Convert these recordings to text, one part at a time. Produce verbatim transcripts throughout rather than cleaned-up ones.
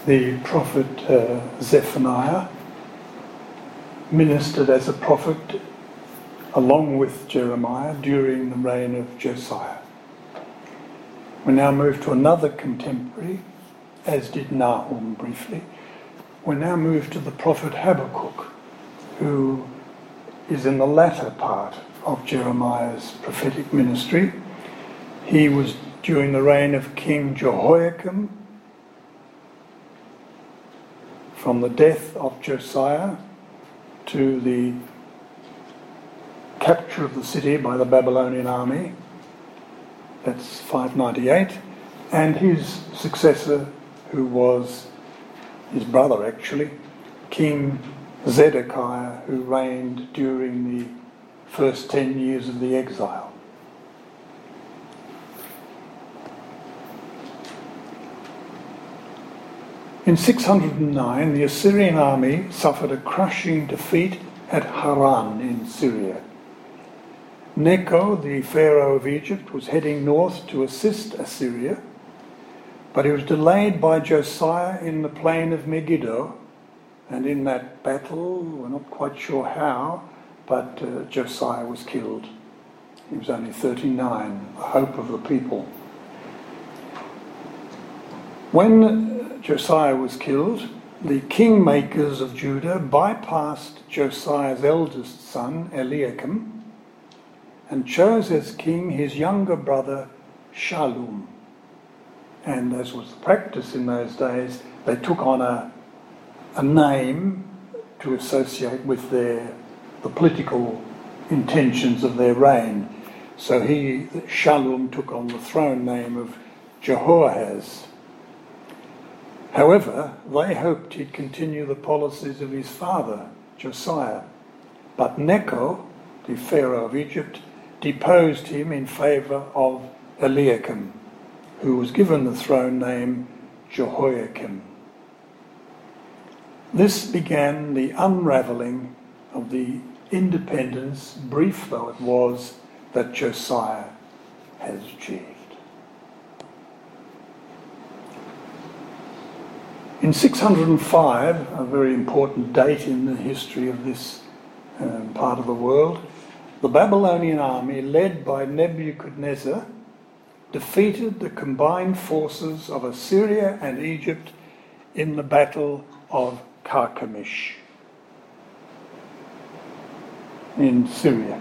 the prophet uh, Zephaniah ministered as a prophet along with Jeremiah during the reign of Josiah. We now move to another contemporary, as did Nahum briefly. We now move to the prophet Habakkuk, who is in the latter part of Jeremiah's prophetic ministry. He was during the reign of King Jehoiakim, from the death of Josiah to the capture of the city by the Babylonian army. That's five ninety-eight. And his successor, who was his brother actually, King Zedekiah, who reigned during the first ten years of the exile. In six hundred nine, the Assyrian army suffered a crushing defeat at Haran in Syria. Necho, the pharaoh of Egypt, was heading north to assist Assyria, but he was delayed by Josiah in the plain of Megiddo, and in that battle, we're not quite sure how, but uh, Josiah was killed. He was only thirty-nine, the hope of the people. When Josiah was killed, the kingmakers of Judah bypassed Josiah's eldest son, Eliakim, and chose as king his younger brother, Shallum. And as was the practice in those days, they took on a, a name to associate with their the political intentions of their reign. So he, Shallum, took on the throne name of Jehoahaz. However, they hoped he'd continue the policies of his father, Josiah. But Necho, the pharaoh of Egypt, deposed him in favour of Eliakim, who was given the throne name Jehoiakim. This began the unravelling of the independence, brief though it was, that Josiah has achieved. In six hundred five, a very important date in the history of this um, part of the world, the Babylonian army, led by Nebuchadnezzar, defeated the combined forces of Assyria and Egypt in the Battle of Carchemish in Syria.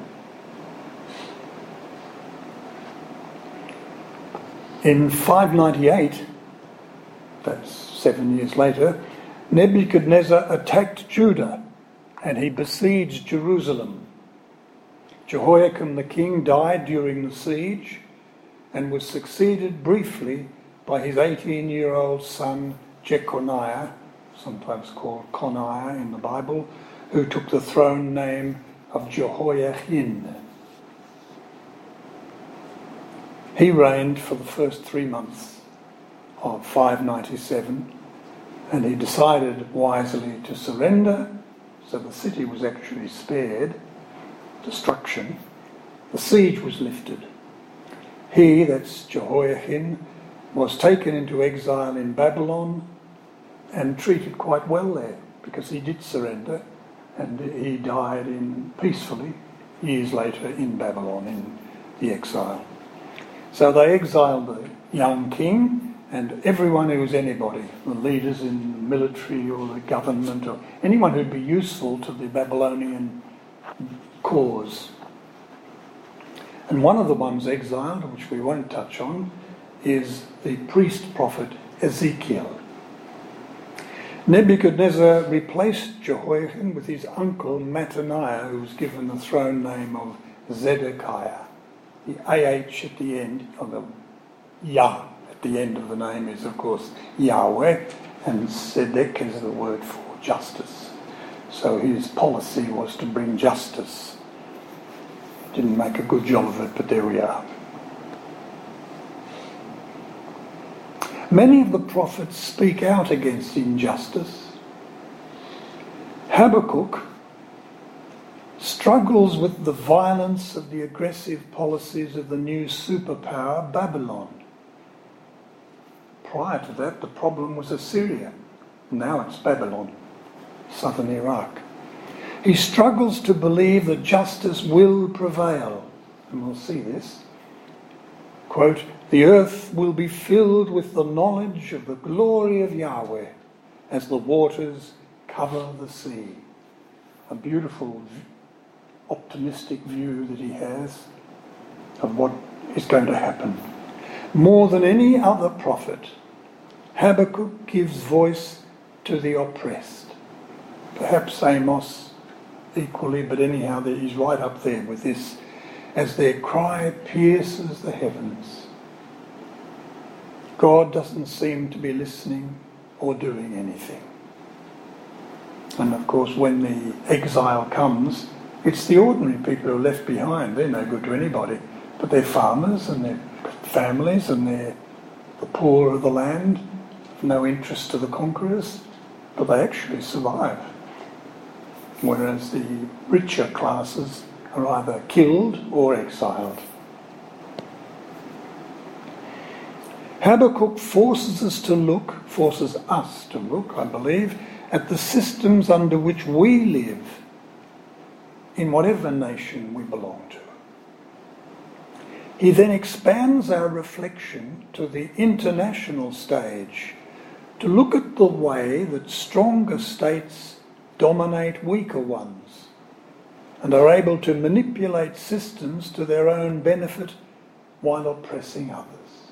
In five ninety-eight, that's seven years later, Nebuchadnezzar attacked Judah and he besieged Jerusalem. Jehoiakim the king died during the siege and was succeeded briefly by his eighteen-year-old son Jeconiah, sometimes called Coniah in the Bible, who took the throne name of Jehoiachin. He reigned for the first three months of five ninety-seven, and he decided wisely to surrender, so the city was actually spared destruction. The siege was lifted. He, that's Jehoiachin, was taken into exile in Babylon and treated quite well there because he did surrender, and he died in peacefully years later in Babylon in the exile. So they exiled the young king and everyone who was anybody, the leaders in the military or the government or anyone who'd be useful to the Babylonian cause. And one of the ones exiled, which we won't touch on, is the priest prophet Ezekiel. Nebuchadnezzar replaced Jehoiakim with his uncle Mattaniah, who was given the throne name of Zedekiah. The A H at the end, or the Yah at the end of the name is, of course, Yahweh, and Zedek is the word for justice. So his policy was to bring justice. Didn't make a good job of it, but there we are. Many of the prophets speak out against injustice. Habakkuk struggles with the violence of the aggressive policies of the new superpower Babylon. Prior to that, the problem was Assyria, Now it's Babylon, southern Iraq. He struggles to believe that justice will prevail. And we'll see this. Quote, "The earth will be filled with the knowledge of the glory of Yahweh as the waters cover the sea." A beautiful, optimistic view that he has of what is going to happen. More than any other prophet, Habakkuk gives voice to the oppressed. Perhaps Amos equally, but anyhow he's right up there with this. As their cry pierces the heavens, God doesn't seem to be listening or doing anything. And of course, when the exile comes, it's the ordinary people who are left behind. They're no good to anybody, but they're farmers and their families and they're the poor of the land, of no interest to the conquerors, but they actually survive. Whereas the richer classes are either killed or exiled. Habakkuk forces us to look, forces us to look, I believe, at the systems under which we live in whatever nation we belong to. He then expands our reflection to the international stage, to look at the way that stronger states dominate weaker ones and are able to manipulate systems to their own benefit while oppressing others.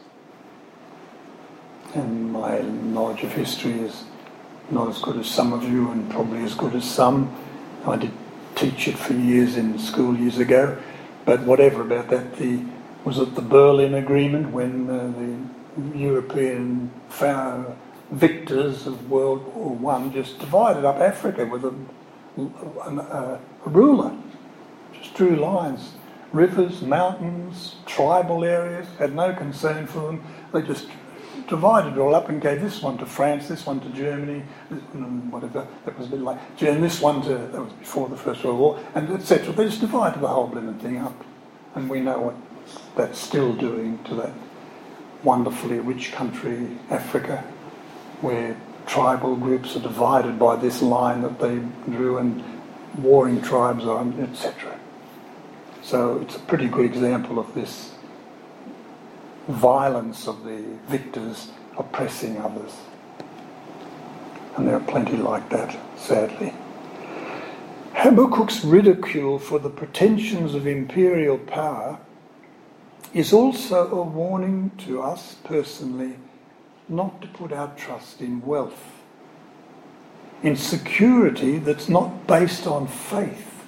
And my knowledge of history is not as good as some of you and probably as good as some. I did teach it for years in school years ago, but whatever about that, the was it the Berlin Agreement when uh, the European fa- victors of World War One just divided up Africa with a, a, a ruler, just drew lines, rivers, mountains, tribal areas, had no concern for them. They just divided it all up and gave this one to France, this one to Germany, this, whatever, that was a bit like, and this one to, that was before the First World War, and et cetera. They just divided the whole blooming thing up. And we know what that's still doing to that wonderfully rich country, Africa, where tribal groups are divided by this line that they drew and warring tribes are, et cetera. So it's a pretty good example of this violence of the victors oppressing others. And there are plenty like that, sadly. Habakkuk's ridicule for the pretensions of imperial power is also a warning to us personally not to put our trust in wealth, in security that's not based on faith,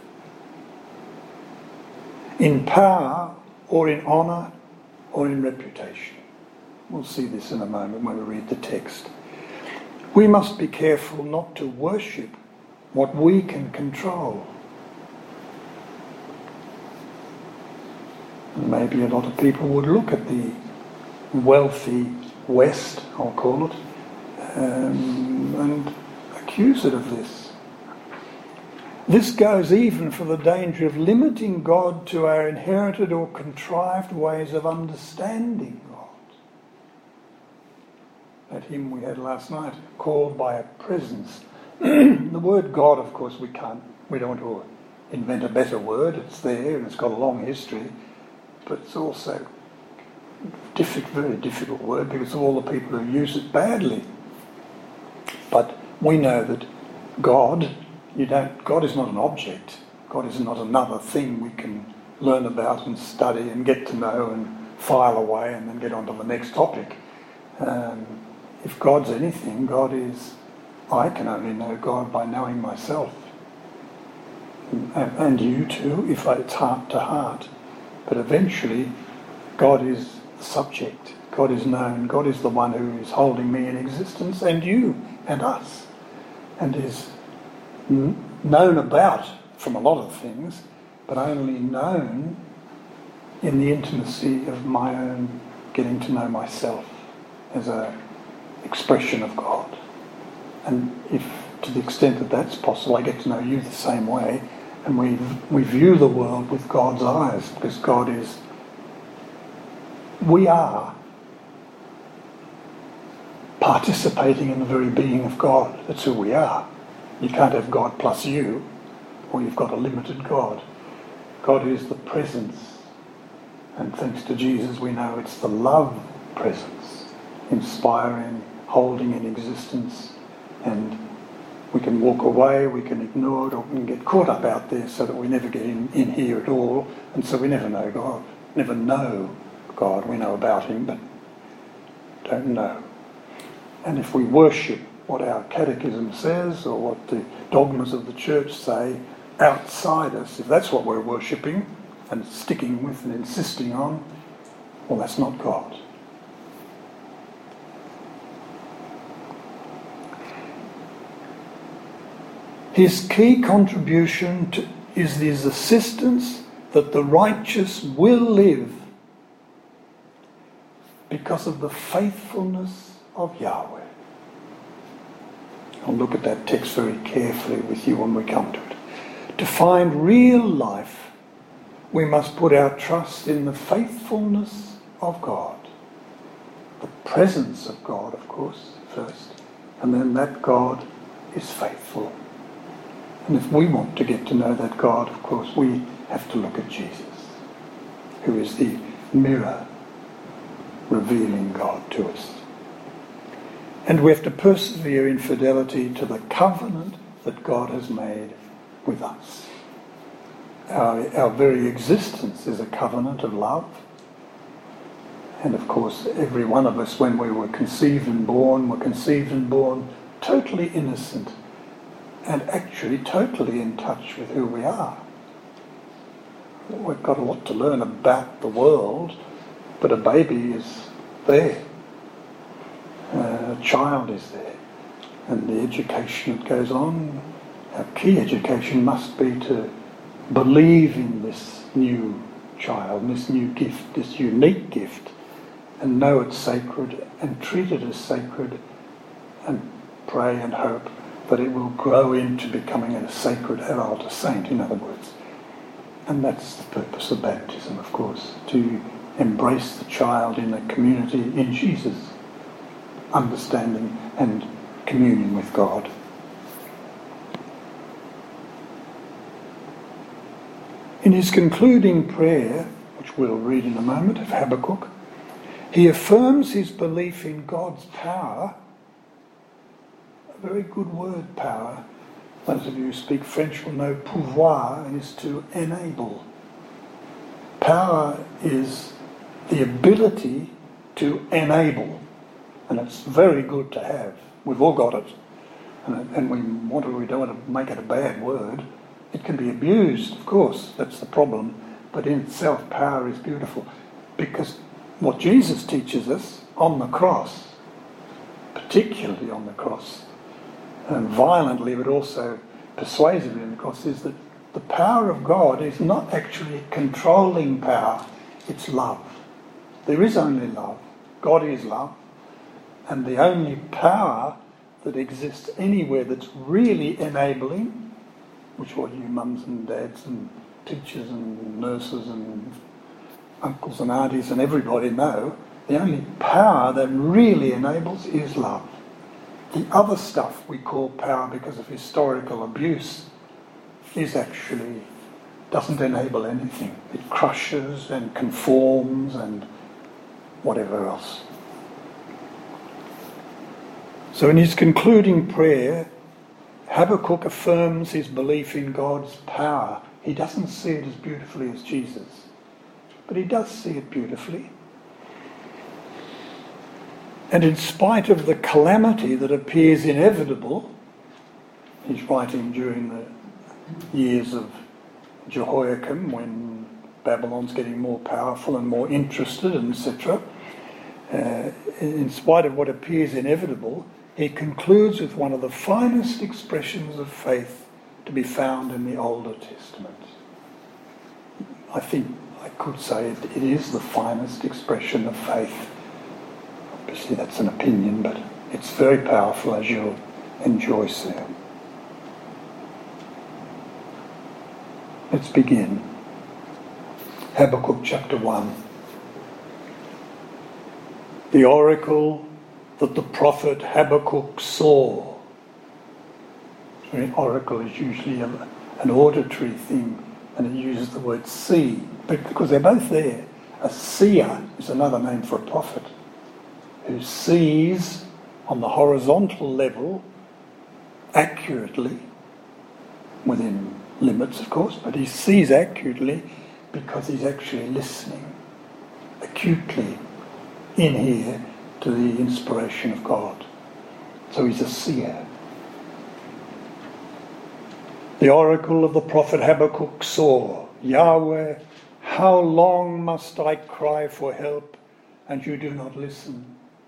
in power or in honour or in reputation. We'll see this in a moment when we read the text. We must be careful not to worship what we can control. And maybe a lot of people would look at the wealthy West, I'll call it, um, and accuse it of this. This goes even for the danger of limiting God to our inherited or contrived ways of understanding God. That hymn we had last night, called by a presence. The word God, of course, we can't, we don't want to invent a better word. It's there and it's got a long history, but it's also a difficult, very difficult word because of all the people who use it badly. But we know that God, you don't, God is not an object. God is not another thing we can learn about and study and get to know and file away and then get on to the next topic. Um, if God's anything, God is, I can only know God by knowing myself. And, and you too, if it's heart to heart. But eventually, God is the subject. God is known. God is the one who is holding me in existence, and you and us. And is n- known about from a lot of things, but only known in the intimacy of my own getting to know myself as an expression of God. And if, to the extent that that's possible, I get to know you the same way, and we we view the world with God's eyes, because God is, we are participating in the very being of God. That's who we are. You can't have God plus you, or you've got a limited God. God is the presence. And thanks to Jesus, we know it's the love presence, inspiring, holding in existence. And we can walk away, we can ignore it, or we can get caught up out there so that we never get in, in here at all. And so we never know God. Never know God. We know about him, but don't know. And if we worship what our catechism says, or what the dogmas of the church say, outside us, if that's what we're worshipping and sticking with and insisting on, well, that's not God. His key contribution to, is his assistance that the righteous will live because of the faithfulness of Yahweh. I'll look at that text very carefully with you when we come to it. To find real life, we must put our trust in the faithfulness of God. The presence of God, of course, first. And then that God is faithful. And if we want to get to know that God, of course, we have to look at Jesus, who is the mirror revealing God to us. And we have to persevere in fidelity to the covenant that God has made with us. Our, our very existence is a covenant of love. And of course, every one of us, when we were conceived and born, were conceived and born totally innocent and actually totally in touch with who we are. We've got a lot to learn about the world, but a baby is there. Uh, a child is there. And the education that goes on, our key education must be to believe in this new child, this new gift, this unique gift, and know it's sacred and treat it as sacred and pray and hope that it will grow into becoming a sacred adult, a saint, in other words. And that's the purpose of baptism, of course, to embrace the child in a community in Jesus, understanding and communion with God. In his concluding prayer, which we'll read in a moment, of Habakkuk, he affirms his belief in God's power. A very good word, power. Those of you who speak French will know pouvoir is to enable. Power is the ability to enable. And it's very good to have. We've all got it. And, and we want to, we don't want to make it a bad word. It can be abused, of course. That's the problem. But in itself, power is beautiful. Because what Jesus teaches us on the cross, particularly on the cross, and violently but also persuasively on the cross, is that the power of God is not actually controlling power, it's love. There is only love. God is love. And the only power that exists anywhere that's really enabling, which what you mums and dads and teachers and nurses and uncles and aunties and everybody know, the only power that really enables is love. The other stuff we call power because of historical abuse is actually, doesn't enable anything. It crushes and conforms and whatever else. So in his concluding prayer, Habakkuk affirms his belief in God's power. He doesn't see it as beautifully as Jesus, but he does see it beautifully. And in spite of the calamity that appears inevitable, he's writing during the years of Jehoiakim, when Babylon's getting more powerful and more interested, et cetera. Uh, in spite of what appears inevitable, he concludes with one of the finest expressions of faith to be found in the Older Testament. I think I could say it, it is the finest expression of faith. Obviously that's an opinion, but it's very powerful, as you'll enjoy soon. Let's begin. Habakkuk chapter one. The oracle that the prophet Habakkuk saw. An oracle is usually a, an auditory thing, and it uses the word see, but because they're both there. A seer is another name for a prophet, who sees on the horizontal level accurately, within limits of course, but he sees accurately because he's actually listening acutely in here to the inspiration of God. So he's a seer. The oracle of the prophet Habakkuk saw, Yahweh, how long must I cry for help and you do not listen?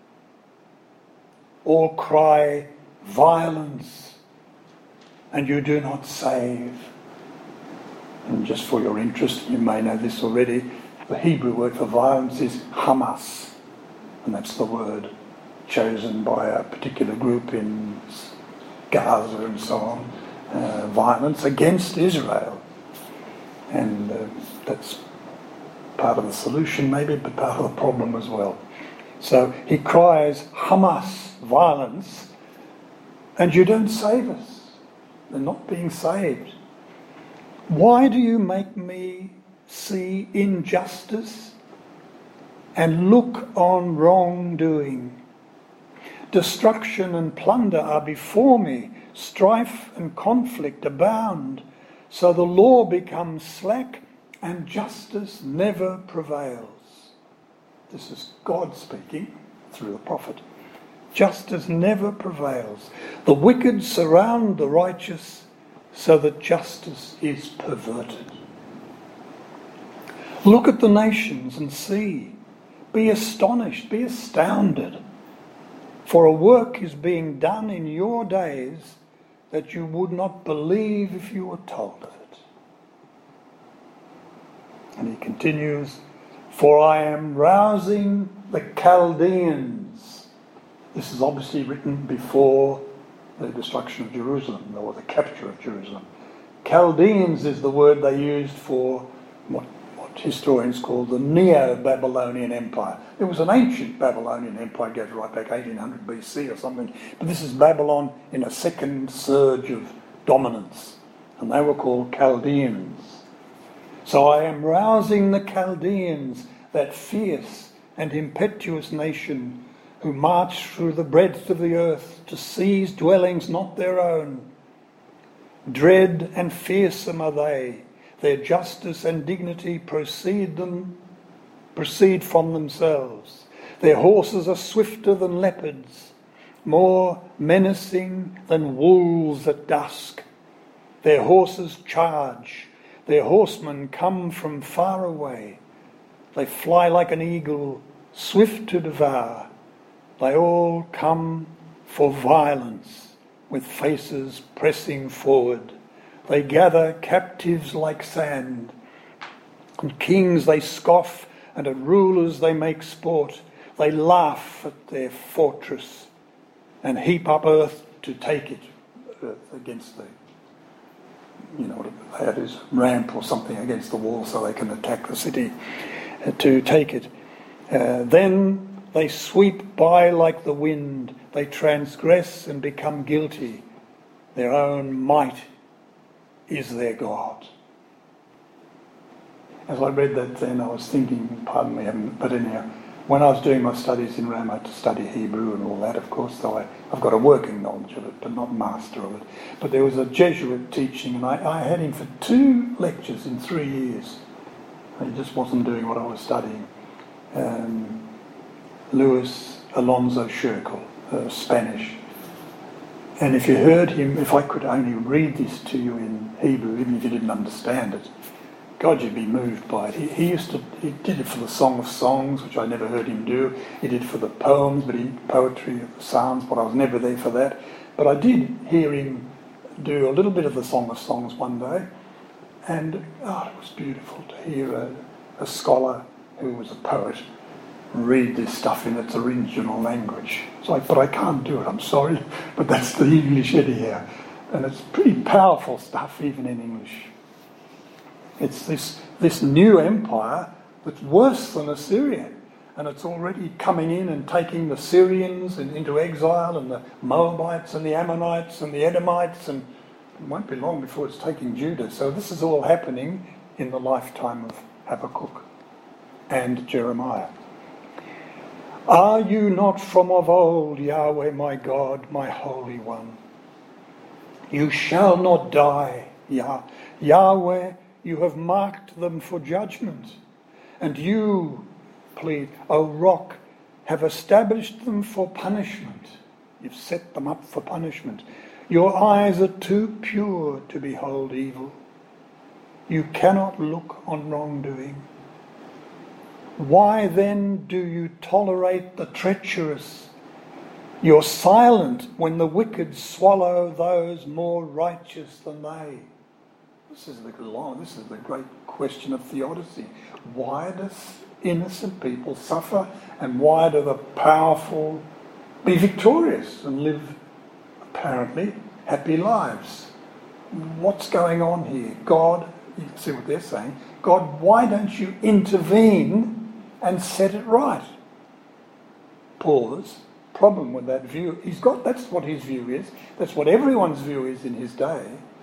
Or cry violence and you do not save? And just for your interest, you may know this already, the Hebrew word for violence is Hamas, and that's the word chosen by a particular group in Gaza and so on, uh, violence against Israel. And uh, that's part of the solution maybe, but part of the problem as well. So he cries, Hamas, violence, and you don't save us. They're not being saved. Why do you make me see injustice and look on wrongdoing? Destruction and plunder are before me, strife and conflict abound, so the law becomes slack and justice never prevails. This is God speaking through the prophet. Justice never prevails. The wicked surround the righteous so that justice is perverted. Look at the nations and see. Be astonished, be astounded. For a work is being done in your days that you would not believe if you were told of it. And he continues, for I am rousing the Chaldeans. This is obviously written before the destruction of Jerusalem, or the capture of Jerusalem. Chaldeans is the word they used for what, what historians call the Neo-Babylonian Empire. It was an ancient Babylonian empire, goes right back eighteen hundred B C or something, but this is Babylon in a second surge of dominance, and they were called Chaldeans. So I am rousing the Chaldeans, that fierce and impetuous nation who march through the breadth of the earth to seize dwellings not their own. Dread and fearsome are they. Their justice and dignity proceed them, proceed from themselves. Their horses are swifter than leopards, more menacing than wolves at dusk. Their horses charge. Their horsemen come from far away. They fly like an eagle, swift to devour. They all come for violence, with faces pressing forward. They gather captives like sand. And kings they scoff, and at rulers they make sport. They laugh at their fortress, and heap up earth to take it, earth against the, you know what that is, ramp or something against the wall so they can attack the city, uh, to take it. Uh, then they sweep by like the wind. They transgress and become guilty. Their own might is their God. As I read that then, I was thinking, pardon me, but anyhow, when I was doing my studies in Rome, I had to study Hebrew and all that, of course, so I, I've got a working knowledge of it, but not master of it. But there was a Jesuit teaching, and I, I had him for two lectures in three years. He just wasn't doing what I was studying. Um, Luis Alonso Scherkel, uh, Spanish. And if you heard him, if I could only read this to you in Hebrew, even if you didn't understand it, God, you'd be moved by it. He, he used to, he did it for the Song of Songs, which I never heard him do. He did it for the poems, but he poetry of the Psalms, but I was never there for that. But I did hear him do a little bit of the Song of Songs one day, and oh, it was beautiful to hear a, a scholar who was a poet read this stuff in its original language. It's like, but I can't do it, I'm sorry, but that's the English idiom. And it's pretty powerful stuff, even in English. It's this this new empire that's worse than Assyria. and it's already coming in and taking the Syrians in, into exile, and the Moabites and the Ammonites and the Edomites, and it won't be long before it's taking Judah. So this is all happening in the lifetime of Habakkuk and Jeremiah. Are you not from of old, Yahweh my God, my Holy One? You shall not die, Yah- Yahweh, you have marked them for judgment. And you, plead, O rock, have established them for punishment. You've set them up for punishment. Your eyes are too pure to behold evil. You cannot look on wrongdoing. Why then do you tolerate the treacherous? You're silent when the wicked swallow those more righteous than they. This is the long, this is the great question of theodicy. Why does innocent people suffer, and why do the powerful be victorious and live apparently happy lives? What's going on here? God, you can see what they're saying. God, why don't you intervene and set it right? Paul's problem with that view, he's got, that's what his view is. That's what everyone's view is in his day.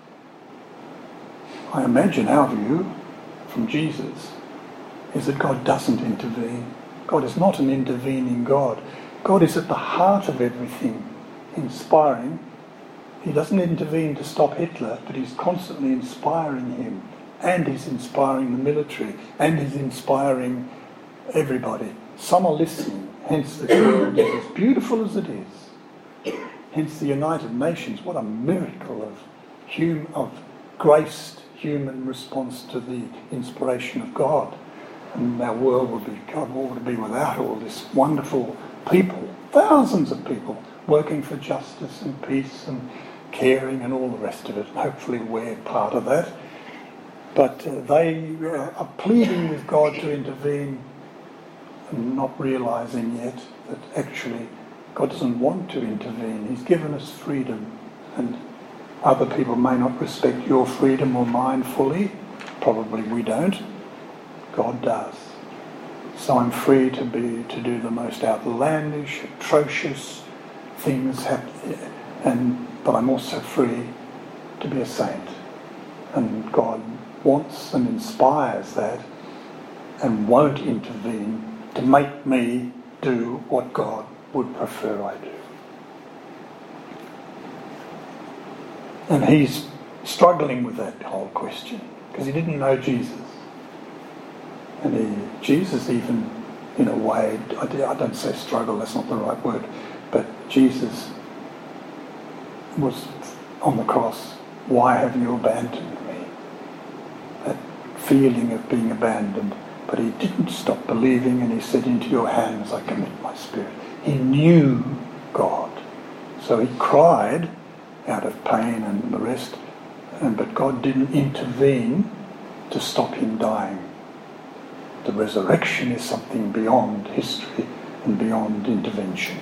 I imagine our view from Jesus is that God doesn't intervene. God is not an intervening God. God is at the heart of everything, inspiring. He doesn't intervene to stop Hitler, but he's constantly inspiring him, and he's inspiring the military, and he's inspiring everybody. Some are listening, hence the world is as beautiful as it is. Hence the United Nations, what a miracle of hum, of graced human response to the inspiration of God. And our world would be, God, what would it be without all this wonderful people, thousands of people working for justice and peace and caring and all the rest of it. And hopefully we're part of that. But uh, they uh, are pleading with God to intervene and not realising yet that actually God doesn't want to intervene. He's given us freedom, and other people may not respect your freedom or mine fully. Probably we don't. God does. So I'm free to be to do the most outlandish, atrocious things happen, and but I'm also free to be a saint. And God wants and inspires that, and won't intervene to make me do what God would prefer I do. And he's struggling with that whole question because he didn't know Jesus. And he, Jesus even, in a way, I don't say struggle, that's not the right word, but Jesus was on the cross. Why have you abandoned me? That feeling of being abandoned. But he didn't stop believing, and he said, into your hands I commit my spirit. He knew God. So he cried out of pain and the rest, and but God didn't intervene to stop him dying. The resurrection is something beyond history and beyond intervention.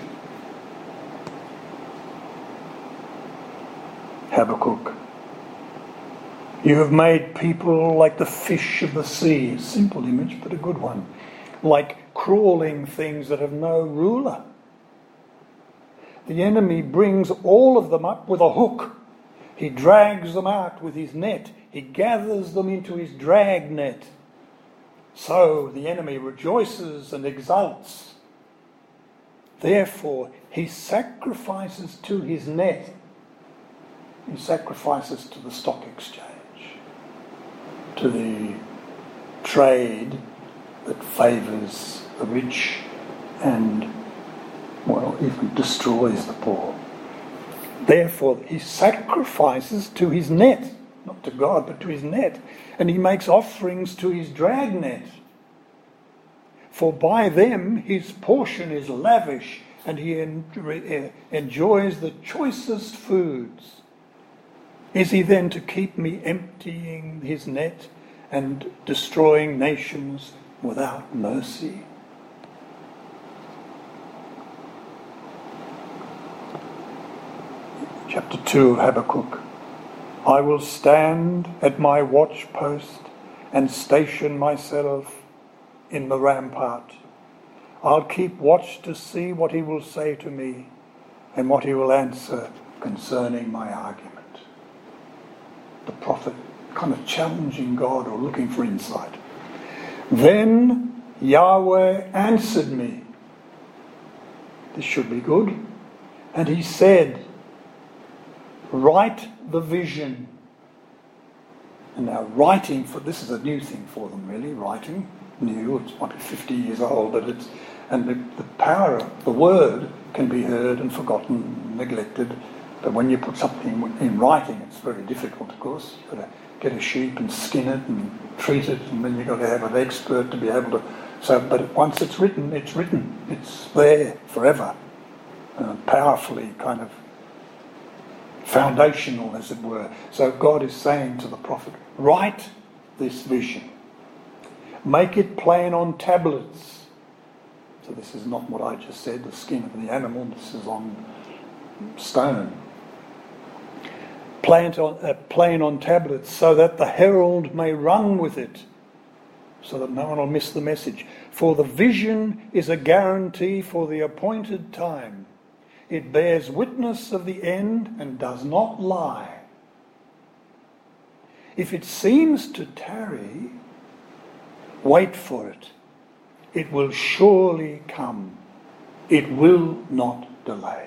Habakkuk. You have made people like the fish of the sea. A simple image, but a good one. Like crawling things that have no ruler. The enemy brings all of them up with a hook. He drags them out with his net. He gathers them into his drag net. So the enemy rejoices and exults. Therefore, he sacrifices to his net. He sacrifices to the stock exchange, to the trade that favours the rich and, well, even destroys the poor. Therefore, he sacrifices to his net, not to God, but to his net, and he makes offerings to his dragnet. For by them his portion is lavish, and he en- enjoys the choicest foods. Is he then to keep me emptying his net and destroying nations without mercy? Chapter two of Habakkuk. I will stand at my watch post and station myself in the rampart. I'll keep watch to see what he will say to me and what he will answer concerning my argument. The prophet kind of challenging God or looking for insight. Then Yahweh answered me. This should be good. And he said, write the vision. And now writing, for this is a new thing for them really, writing, new, it's might be fifty years old, but it's, and the, the power of the word can be heard and forgotten, neglected, but when you put something in writing, it's very difficult, of course. You've got to get a sheep and skin it and treat it, and then you've got to have an expert to be able to, so, but once it's written, it's written, it's there forever, uh, powerfully kind of foundational, as it were. So God is saying to the prophet, write this vision. Make it plain on tablets. So this is not what I just said, the skin of the animal. This is on stone. Plain on, uh, plain on tablets, so that the herald may run with it, so that no one will miss the message. For the vision is a guarantee for the appointed time. It bears witness of the end and does not lie. If it seems to tarry, wait for it. It will surely come. It will not delay.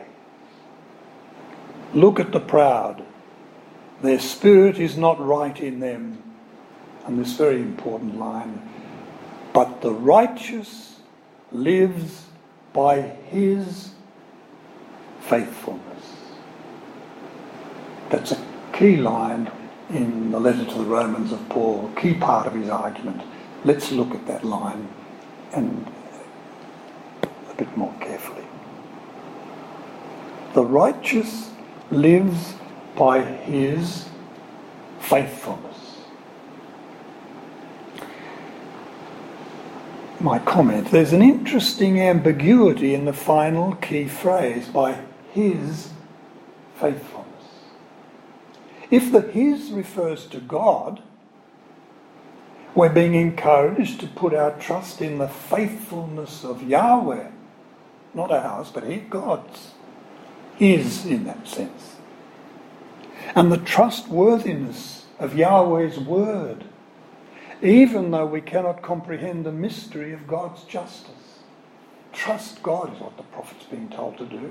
Look at the proud. Their spirit is not right in them. And this very important line, but the righteous lives by his faithfulness. That's a key line in the letter to the Romans of Paul, key part of his argument. Let's look at that line and a bit more carefully. The righteous lives by his faithfulness. My comment, there's an interesting ambiguity in the final key phrase, by his faithfulness. If the his refers to God, we're being encouraged to put our trust in the faithfulness of Yahweh. Not ours, but God's. His in that sense. And the trustworthiness of Yahweh's word, even though we cannot comprehend the mystery of God's justice. Trust God is what the prophet's being told to do.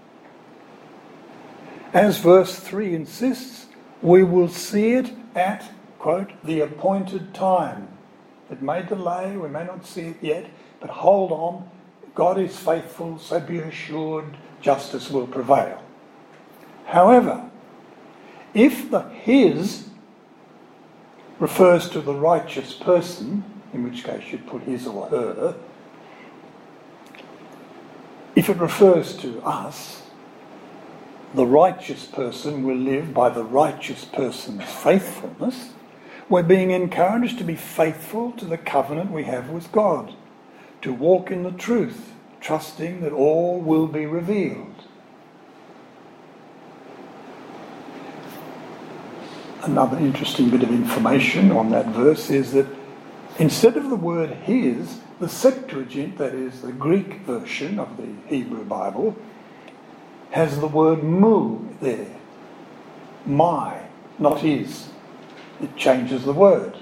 As verse three insists, we will see it at, quote, the appointed time. It may delay, we may not see it yet, but hold on, God is faithful, so be assured justice will prevail. However, if the his refers to the righteous person, in which case you'd put his or her, if it refers to us, the righteous person will live by the righteous person's faithfulness, we're being encouraged to be faithful to the covenant we have with God, to walk in the truth, trusting that all will be revealed. Another interesting bit of information on that verse is that instead of the word his, the Septuagint, that is the Greek version of the Hebrew Bible, has the word mu there. My, not his. It changes the word.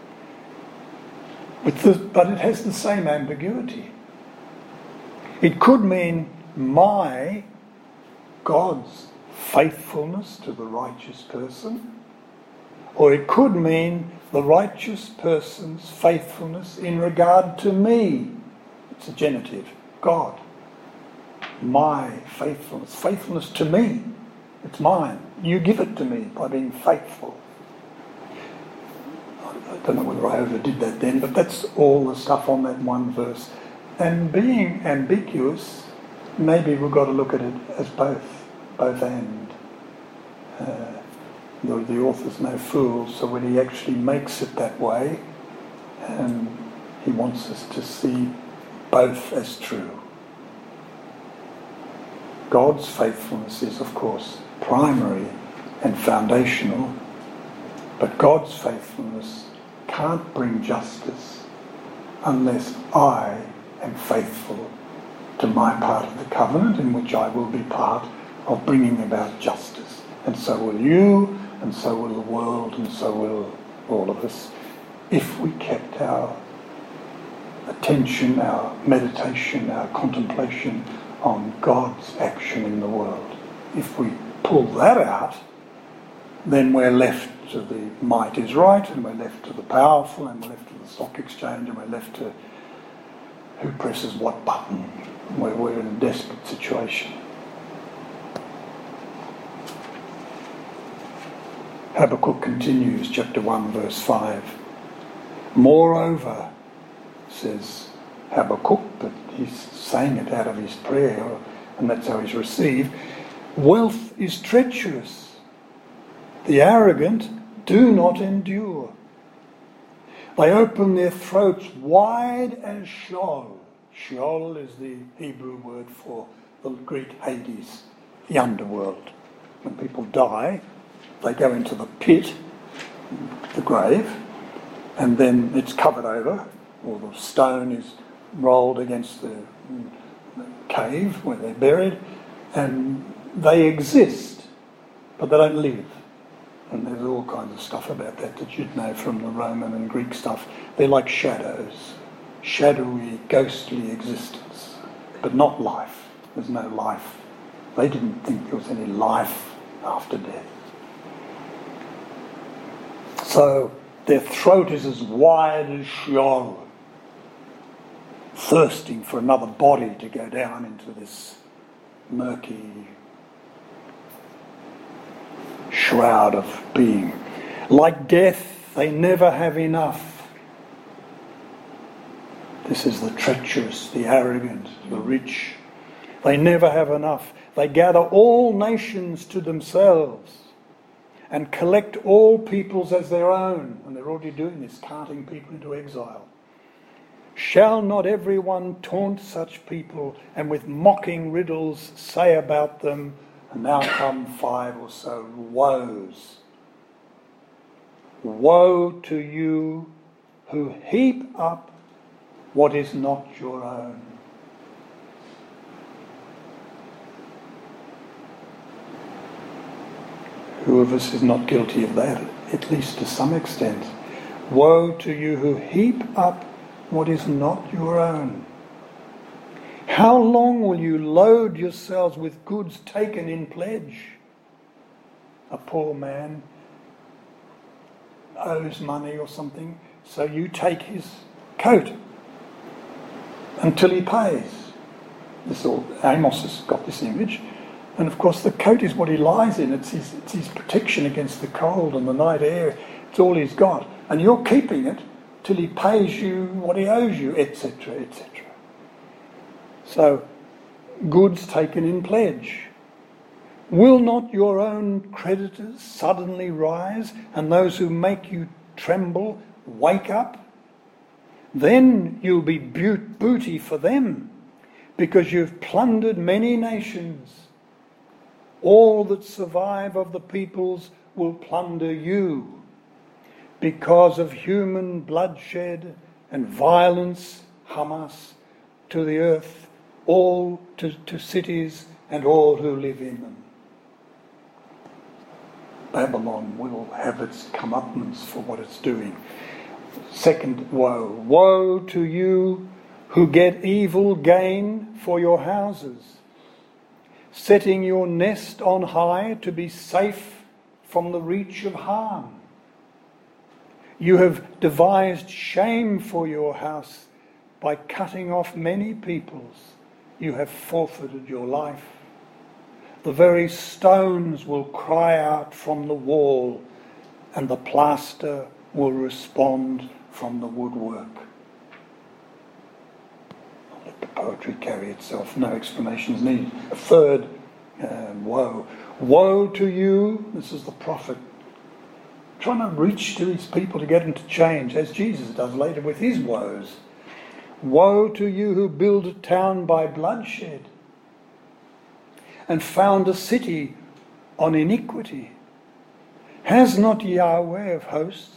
With the, but it has the same ambiguity. It could mean my, God's faithfulness to the righteous person, or it could mean the righteous person's faithfulness in regard to me. It's a genitive, God. My faithfulness, faithfulness to me. It's mine. You give it to me by being faithful. I don't know whether I overdid that then, but that's all the stuff on that one verse. And being ambiguous, maybe we've got to look at it as both, both and. Uh, the, the author's no fool, so when he actually makes it that way, um, he wants us to see both as true. God's faithfulness is, of course, primary and foundational, but God's faithfulness can't bring justice unless I am faithful to my part of the covenant, in which I will be part of bringing about justice. And so will you, and so will the world, and so will all of us, if we kept our attention, our meditation, our contemplation on God's action in the world. If we pull that out, then we're left to the might is right, and we're left to the powerful, and we're left to the stock exchange, and we're left to who presses what button. We're, we're in a desperate situation. Habakkuk continues, chapter one, verse five. Moreover, says Habakkuk, but he's saying it out of his prayer, and that's how he's received. Wealth is treacherous. The arrogant do not endure. They open their throats wide as Sheol. Sheol is the Hebrew word for the Greek Hades, the underworld. When people die, they go into the pit, the grave, and then it's covered over, or the stone is rolled against the cave where they're buried, and they exist, but they don't live. And there's all kinds of stuff about that that you'd know from the Roman and Greek stuff. They're like shadows, shadowy, ghostly existence, but not life. There's no life. They didn't think there was any life after death. So their throat is as wide as Sheol, thirsting for another body to go down into this murky shroud of being. Like death, they never have enough. This is the treacherous, the arrogant, the rich. They never have enough. They gather all nations to themselves and collect all peoples as their own. And they're already doing this, carting people into exile. Shall not everyone taunt such people, and with mocking riddles say about them, and now come five or so woes. Woe to you who heap up what is not your own. Who of us is not guilty of that, at least to some extent? Woe to you who heap up what is not your own. How long will you load yourselves with goods taken in pledge? A poor man owes money or something, so you take his coat until he pays. This all, Amos has got this image. And of course the coat is what he lies in. It's his, it's his protection against the cold and the night air. It's all he's got. And you're keeping it till he pays you what he owes you, et cetera, et cetera. So, goods taken in pledge. Will not your own creditors suddenly rise, and those who make you tremble wake up? Then you'll be booty for them, because you've plundered many nations. All that survive of the peoples will plunder you, because of human bloodshed and violence, Hamas, to the earth, all to, to cities and all who live in them. Babylon will have its comeuppance for what it's doing. Second woe. Woe to you who get evil gain for your houses, setting your nest on high to be safe from the reach of harm. You have devised shame for your house by cutting off many peoples. You have forfeited your life. The very stones will cry out from the wall, and the plaster will respond from the woodwork. I'll let the poetry carry itself. No explanations needed. A third uh, woe. Woe to you, this is the prophet, trying to reach to his people to get them to change, as Jesus does later with his woes. Woe to you who build a town by bloodshed and found a city on iniquity. Has not Yahweh of hosts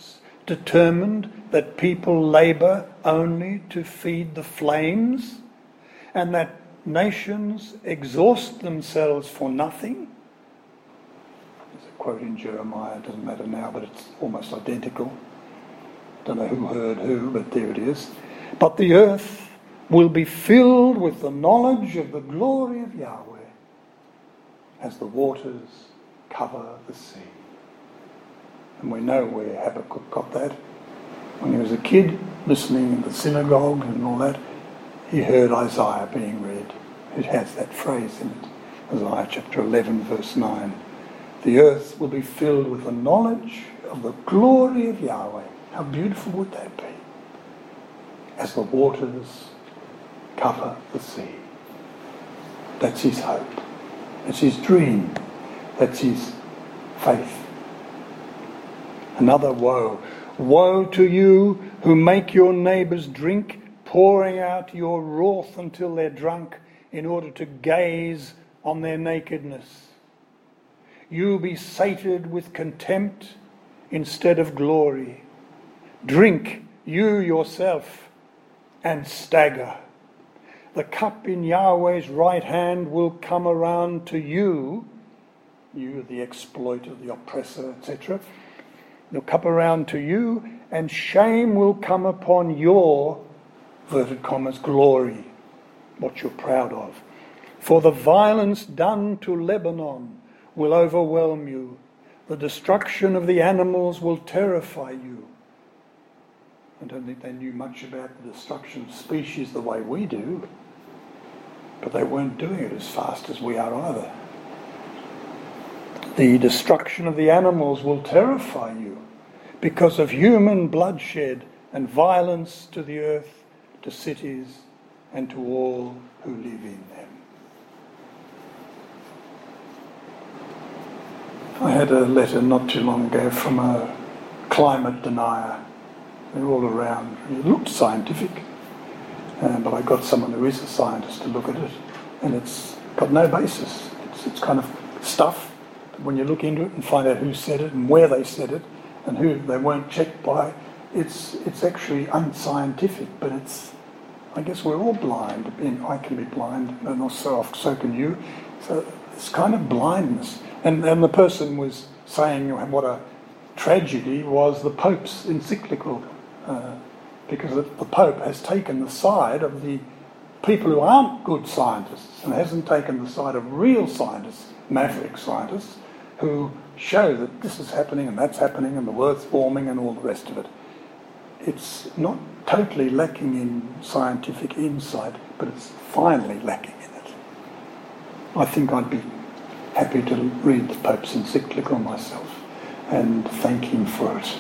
determined that people labour only to feed the flames, and that nations exhaust themselves for nothing? There's a quote in Jeremiah, it doesn't matter now, but it's almost identical. Don't know who heard who, but there it is. But the earth will be filled with the knowledge of the glory of Yahweh as the waters cover the sea. And we know where Habakkuk got that. When he was a kid, listening in the synagogue and all that, he heard Isaiah being read. It has that phrase in it. Isaiah chapter eleven, verse nine. The earth will be filled with the knowledge of the glory of Yahweh. How beautiful would that be? As the waters cover the sea. That's his hope. That's his dream. That's his faith. Another woe. Woe to you who make your neighbours drink, pouring out your wrath until they're drunk, in order to gaze on their nakedness. You be sated with contempt instead of glory. Drink you yourself and stagger. The cup in Yahweh's right hand will come around to you, you the exploiter, the oppressor, et cetera. They'll come around to you, and shame will come upon your, inverted commas, glory, what you're proud of. For the violence done to Lebanon will overwhelm you. The destruction of the animals will terrify you. I don't think they knew much about the destruction of species the way we do, but they weren't doing it as fast as we are either. The destruction of the animals will terrify you because of human bloodshed and violence to the earth, to cities, and to all who live in them. I had a letter not too long ago from a climate denier. They're all around. It looked scientific, uh, but I got someone who is a scientist to look at it, and it's got no basis. It's, it's kind of stuff. When you look into it and find out who said it and where they said it and who they weren't checked by, it's it's actually unscientific, but it's, I guess we're all blind. I can be blind, and also so can you. So it's kind of blindness. And, and the person was saying what a tragedy was the Pope's encyclical, uh, because the Pope has taken the side of the people who aren't good scientists and hasn't taken the side of real scientists, maverick scientists, who show that this is happening and that's happening and the earth's forming and all the rest of it. It's not totally lacking in scientific insight, but it's finally lacking in it. I think I'd be happy to read the Pope's encyclical myself and thank him for it.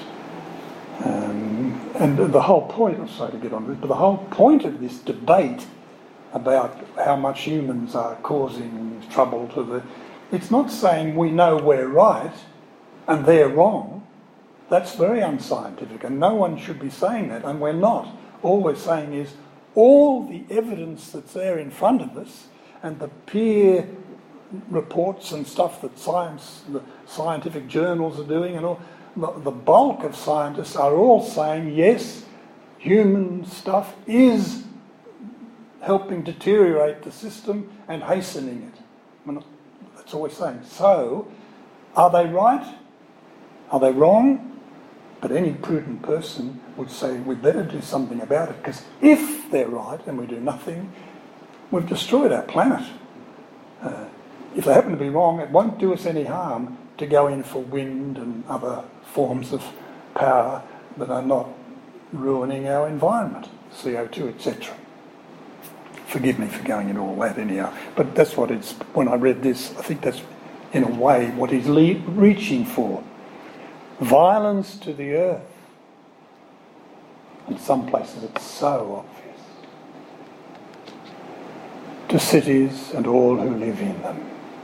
Um, and the whole point, I'm sorry to get on this, but the whole point of this debate about how much humans are causing trouble to the... It's not saying we know we're right and they're wrong. That's very unscientific, and no one should be saying that, and we're not. All we're saying is all the evidence that's there in front of us and the peer reports and stuff that science, the scientific journals are doing, and all, the, the bulk of scientists are all saying, yes, human stuff is helping deteriorate the system and hastening it. I mean, that's all we're saying. So, are they right? Are they wrong? But any prudent person would say we'd better do something about it, because if they're right and we do nothing, we've destroyed our planet. Uh, if they happen to be wrong, it won't do us any harm to go in for wind and other forms of power that are not ruining our environment, C O two, et cetera. Forgive me for going into all that anyhow, but that's what it's, when I read this, I think that's in a way what he's le- reaching for. Violence to the earth. In some places it's so obvious. To cities and all who live in them.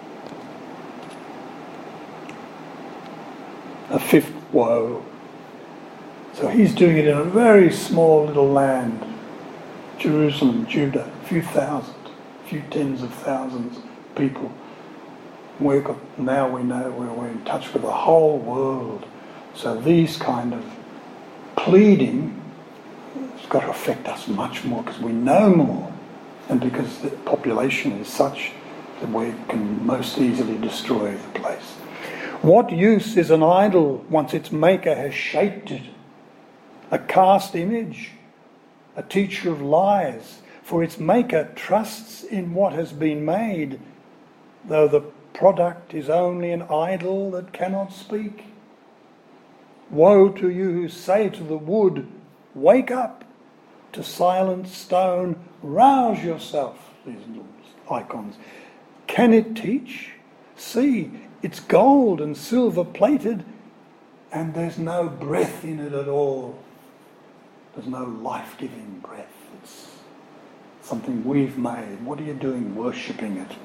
A fifth woe. So he's doing it in a very small little land. Jerusalem, Judah, a few thousand, a few tens of thousands of people. We've got, now we know we're in touch with the whole world. So these kind of pleading has got to affect us much more because we know more and because the population is such that we can most easily destroy the place. What use is an idol once its maker has shaped it? A cast image, a teacher of lies, for its maker trusts in what has been made, though the product is only an idol that cannot speak. Woe to you who say to the wood, wake up, to silent stone, rouse yourself, these little icons. Can it teach? See, it's gold and silver plated, and there's no breath in it at all. There's no life-giving breath. It's something we've made. What are you doing worshipping it?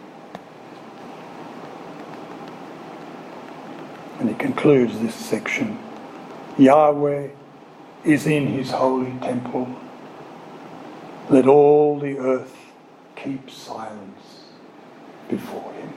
And he concludes this section. Yahweh is in his holy temple. Let all the earth keep silence before him.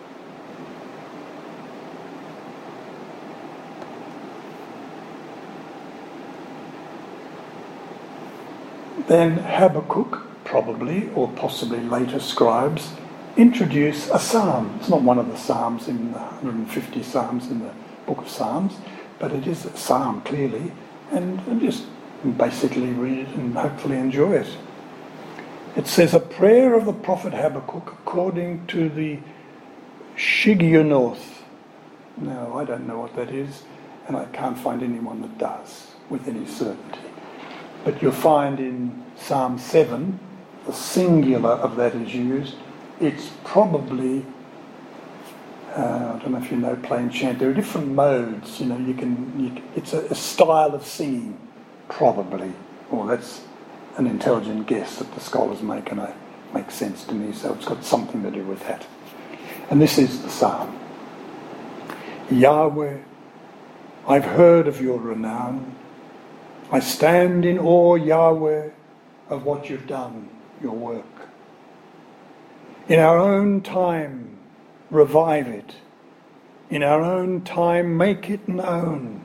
Then Habakkuk, probably, or possibly later scribes, introduce a psalm. It's not one of the psalms in the one hundred fifty psalms in the book of Psalms, but it is a psalm clearly, and, and just basically read it and hopefully enjoy it. It says, a prayer of the prophet Habakkuk according to the Shigionoth. Now, I don't know what that is, and I can't find anyone that does with any certainty. But you'll find in Psalm seven, the singular of that is used. It's probably, uh, I don't know if you know plain chant, there are different modes, you know, you can, you can it's a, a style of singing, probably. Well, that's an intelligent guess that the scholars make, and it makes sense to me, so it's got something to do with that. And this is the psalm. Yahweh, I've heard of your renown. I stand in awe, Yahweh, of what you've done, your work. In our own time, revive it. In our own time, make it known.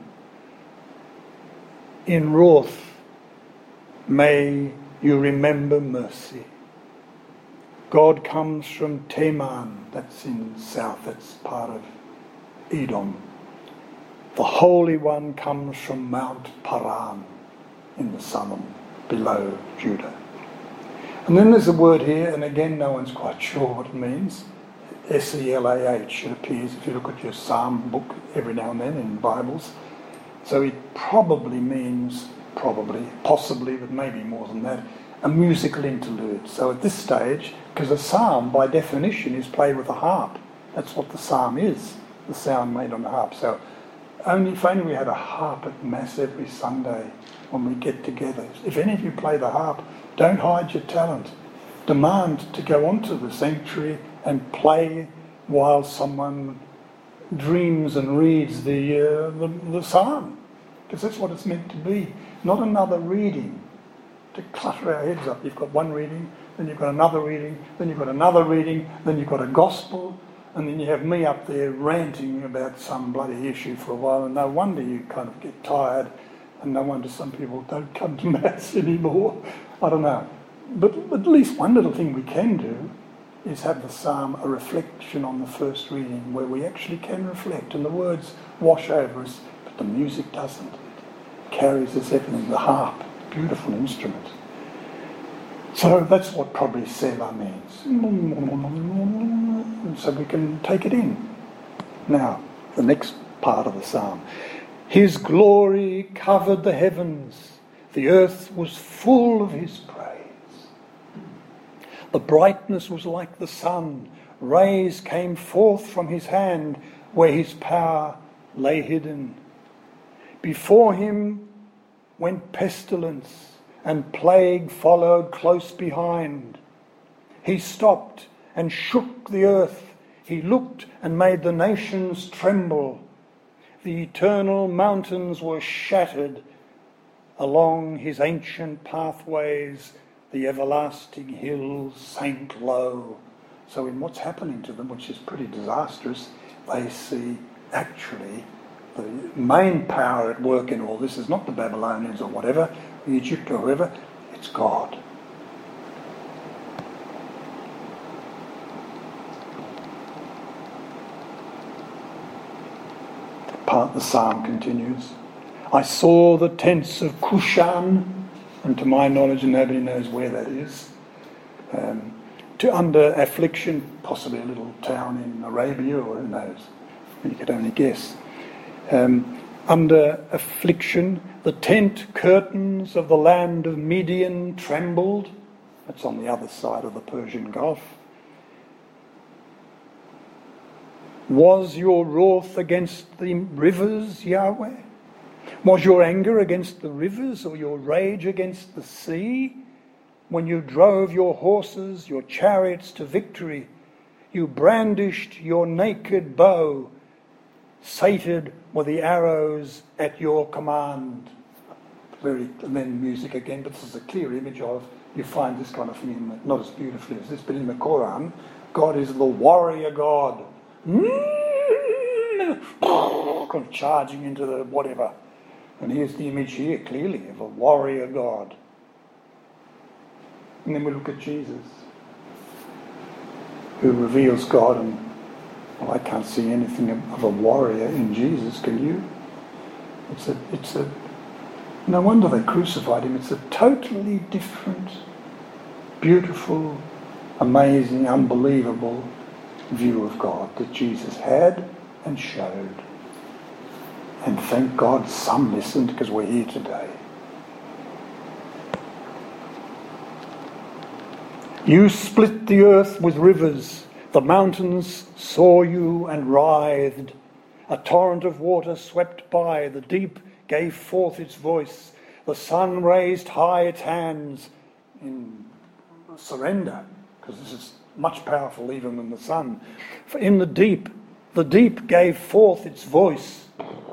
In wrath, may you remember mercy. God comes from Teman, that's in south, that's part of Edom. The Holy One comes from Mount Paran in the southern, below Judah. And then there's a word here, and again no one's quite sure what it means. S E L A H, it appears if you look at your psalm book every now and then in Bibles. So it probably means, probably, possibly, but maybe more than that, a musical interlude. So at this stage, because a psalm by definition is played with a harp. That's what the psalm is, the sound made on the harp. So only if only we had a harp at Mass every Sunday when we get together. If any of you play the harp, don't hide your talent. Demand to go onto the sanctuary and play while someone dreams and reads the, uh, the, the psalm. Because that's what it's meant to be. Not another reading to clutter our heads up. You've got one reading, then you've got another reading, then you've got another reading, then you've got a gospel, and then you have me up there ranting about some bloody issue for a while, and no wonder you kind of get tired, and no wonder some people don't come to Mass anymore. I don't know. But, but at least one little thing we can do is have the psalm a reflection on the first reading, where we actually can reflect, and the words wash over us, but the music doesn't. It carries us everything. The harp, beautiful instrument. So that's what probably Selah means. So we can take it in. Now, the next part of the psalm. His glory covered the heavens. The earth was full of his praise. The brightness was like the sun. Rays came forth from his hand where his power lay hidden. Before him went pestilence, and plague followed close behind. He stopped and shook the earth. He looked and made the nations tremble. The eternal mountains were shattered. Along his ancient pathways, the everlasting hills sank low. So in what's happening to them, which is pretty disastrous, they see actually the main power at work in all this is not the Babylonians or whatever, Egypt or whoever, it's God. Part the psalm continues. I saw the tents of Cushan, and to my knowledge nobody knows where that is. Um, to under affliction, possibly a little town in Arabia, or who knows, you could only guess. Um, under affliction, the tent curtains of the land of Midian trembled. That's on the other side of the Persian Gulf. Was your wrath against the rivers, Yahweh? Was your anger against the rivers, or your rage against the sea? When you drove your horses, your chariots to victory, you brandished your naked bow, sated were the arrows at your command. Very, and then music again, but this is a clear image of, you find this kind of thing, in the, not as beautifully as this, but in the Quran, God is the warrior God. Kind of charging into the whatever. And here's the image here, clearly, of a warrior God. And then we look at Jesus, who reveals God, and well, I can't see anything of a warrior in Jesus, can you? It's a, it's a, no wonder they crucified him. It's a totally different, beautiful, amazing, unbelievable view of God that Jesus had and showed. And thank God some listened, because we're here today. You split the earth with rivers. The mountains saw you and writhed. A torrent of water swept by. The deep gave forth its voice. The sun raised high its hands in surrender, because this is much powerful even than the sun. For in the deep, the deep gave forth its voice.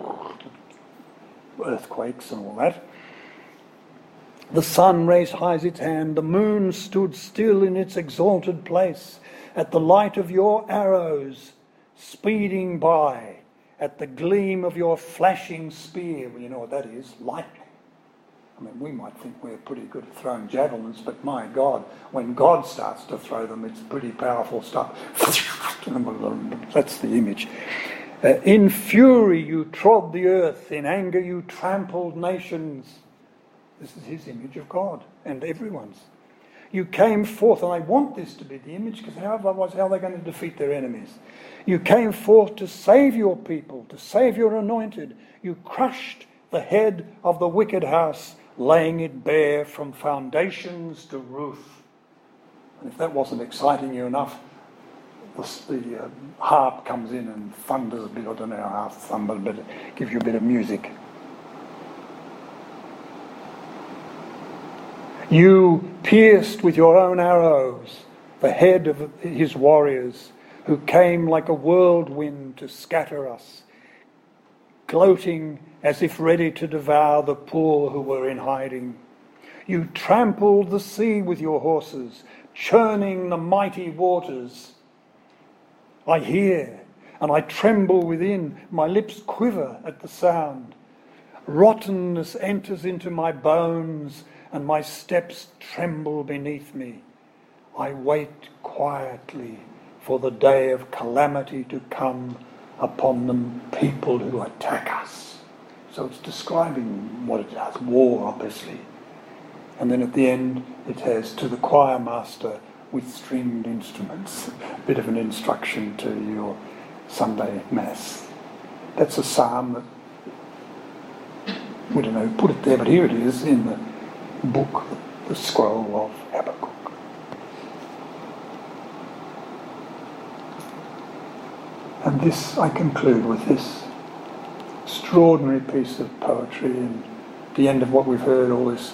Earthquakes and all that. The sun raised high its hand. The moon stood still in its exalted place. At the light of your arrows speeding by, at the gleam of your flashing spear. Well, you know what that is? Lightning. I mean, we might think we're pretty good at throwing javelins, but my God, when God starts to throw them, it's pretty powerful stuff. That's the image. Uh, in fury you trod the earth, in anger you trampled nations. This is his image of God, and everyone's. You came forth, and I want this to be the image, because how otherwise how are they going to defeat their enemies? You came forth to save your people, to save your anointed. You crushed the head of the wicked house, laying it bare from foundations to roof. And if that wasn't exciting you enough, the, the uh, harp comes in and thunders a bit. I don't know how harp thunders, but it gives you a bit of music. You pierced with your own arrows the head of his warriors, who came like a whirlwind to scatter us, gloating as if ready to devour the poor who were in hiding. You trampled the sea with your horses, churning the mighty waters. I hear, and I tremble within, my lips quiver at the sound. Rottenness enters into my bones, and my steps tremble beneath me. I wait quietly for the day of calamity to come upon them people who attack us. So it's describing what it does, war obviously. And then at the end it has, to the choir master with stringed instruments, a bit of an instruction to your Sunday Mass. That's a psalm that, we don't know who put it there, but here it is in the book, the scroll of Habakkuk. And this, I conclude with this extraordinary piece of poetry, and at the end of what we've heard, all this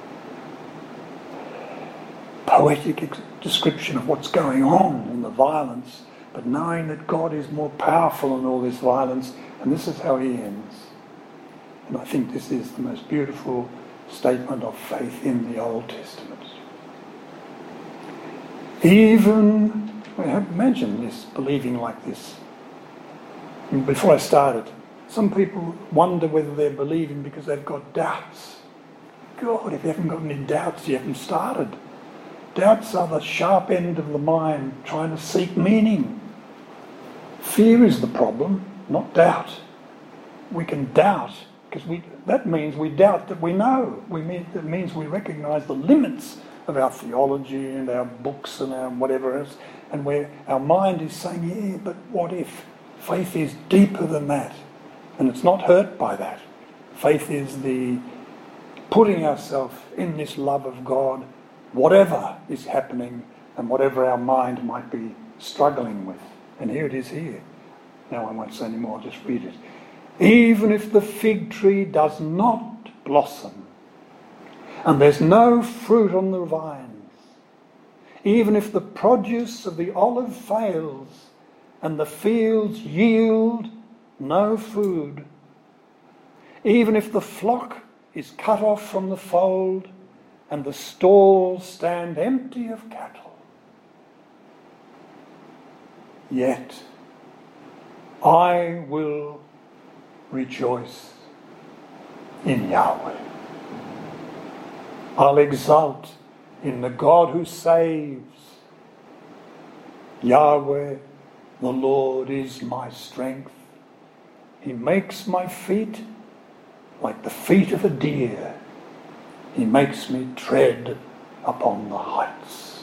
poetic ex- description of what's going on in the violence, but knowing that God is more powerful than all this violence, and this is how he ends. And I think this is the most beautiful statement of faith in the Old Testament. Even, imagine this, believing like this. Before I started, Some people wonder whether they're believing because they've got doubts. God, if you haven't got any doubts, you haven't started. Doubts are the sharp end of the mind trying to seek meaning. Fear is the problem, not doubt. We can doubt because we that means we doubt that we know. We mean that means we recognise the limits of our theology and our books and our whatever else, and where our mind is saying, yeah, but what if? Faith is deeper than that, and it's not hurt by that. Faith is the putting ourselves in this love of God, whatever is happening and whatever our mind might be struggling with. And here it is here. Now I won't say any more, I'll just read it. Even if the fig tree does not blossom, and there's no fruit on the vines, even if the produce of the olive fails, and the fields yield no food, even if the flock is cut off from the fold, and the stalls stand empty of cattle, yet I will rejoice in Yahweh. I'll exult in the God who saves. Yahweh, the Lord, is my strength. He makes my feet like the feet of a deer. He makes me tread upon the heights.